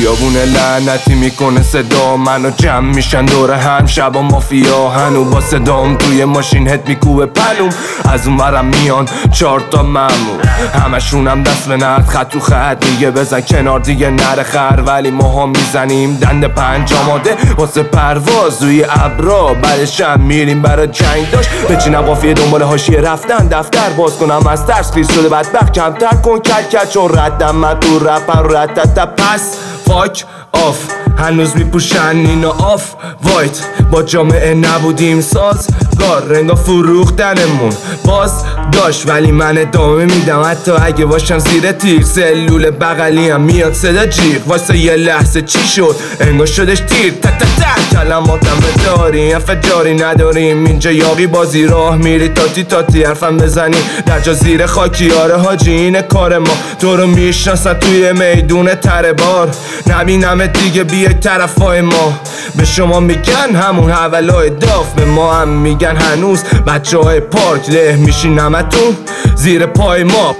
خیابون لعنتی میکنه صدا منو جمع میشن دور هم شبا مافیا هنو با صدام توی ماشین هد میکوبه پلوم از اون ورم میان 4 تا مامور همشونم دست به نرد خط تو خط میگه بزن کنار دیگه نره خر ولی ماها میزنیم دند 5 آماده واسه پرواز روی ابرا بعدش هم میریم برای جنگ داشت بچینم قافیه دنبال حاشیه رفتن دفتر باز کنم از ترس خیس شده بدبخت کمتر کن کل چون ردم من تو رپر ردت پس فاک آف هنوز میپوشن اینا آف وایت با جامعه نبودیم سازگار رنگا فروختنمون باز داشت ولی من ادامه میدم حتی اگه باشم زیر تیر سلول بغلی هم میاد صدا جیغ واسه یه لحظه چی شد انگار شدش تیر تا تا تا کلماتم بداریم فجاری نداریم اینجا یاقی بازی راه میری تاتی حرفم بزنی در جا زیر خاکی آره حاجی اینه کار ما تو رو میشناسن توی میدون تره بار نبینم دیگه بیای طرفای ما به شما میگن همون حولای داف به ما هم میگن هنوز بچه های پارک له میشین نمتون زیر پای ما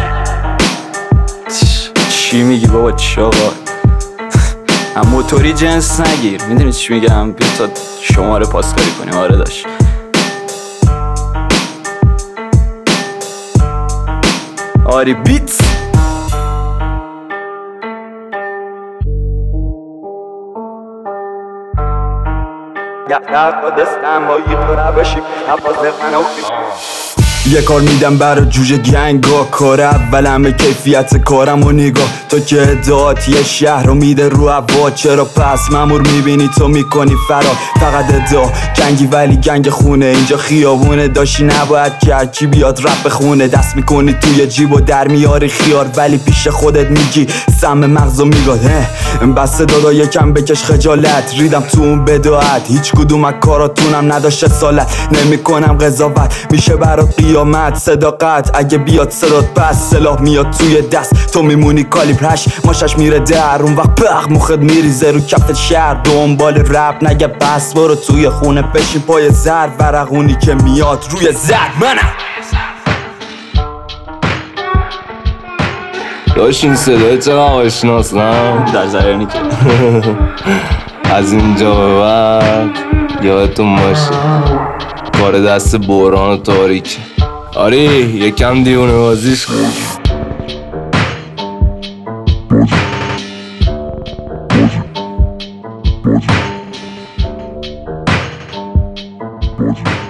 چی میگی بابا چاقا هم موتوری جنس نگیر میدونی چی میگم بیا تا شماره پاسکاری کنیم آره داشت آری بیت یه کار میدم برا جوجه گنگا کار اول همه کیفیت کارم و نگاه تو که ادعات یه شهر رو میده رو هوا چرا پس مامور میبینی تو میکنی فرار فقط ادعا گنگی ولی گنگ خونه اینجا خیابونه داشتی نباید که هرکی بیاد رپ بخونه دست میکنی توی جیب و در میاری خیار ولی پیش خودت میگی سم مغزو میگاد بس دادا یکم بکش خجالت ریدم تو اون بداعت هیچ کدوم از کاراتونم نداشت اصالت نمیکنم قضاوت میشه برات قیامت صداقت اگه بیاد صدات پس سلاح میاد توی دست تو میمونی کالیبرش ماشش میره در اون وقت بخ مخت میریزه رو کف شهر دنبال رپ نگه بس برو توی خونه بشین پای زرد ورقونی که میاد روی زرد منم داشت این صدای چقدر آشناست نه؟ در زرانی که از اینجا به بعد یادتون باشه کار دست بحران و تاریک آره یکم دیونه بازیش کن